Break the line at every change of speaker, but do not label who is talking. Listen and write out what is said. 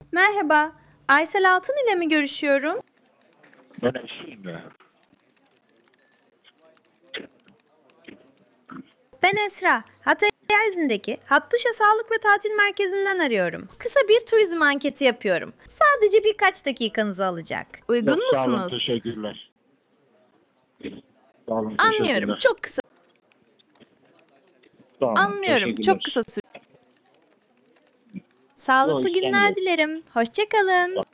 Merhaba, Aysel Altın ile mi görüşüyorum?
Ben eşiyim.
Ben Esra, Hatay Yeryüzü'ndeki Hattuşa Sağlık ve Tatil Merkezi'nden arıyorum. Kısa bir turizm anketi yapıyorum. Sadece birkaç dakikanızı alacak.
Yok,
Uygun
sağ olun,
musunuz?
teşekkürler. Sağ olun,
Anlıyorum,
teşekkürler.
çok kısa.
Sağ olun,
Anlıyorum, çok kısa
teşekkürler.
süre.
Yok,
Sağlıklı
işlem
günler
yok.
dilerim. Hoşça kalın.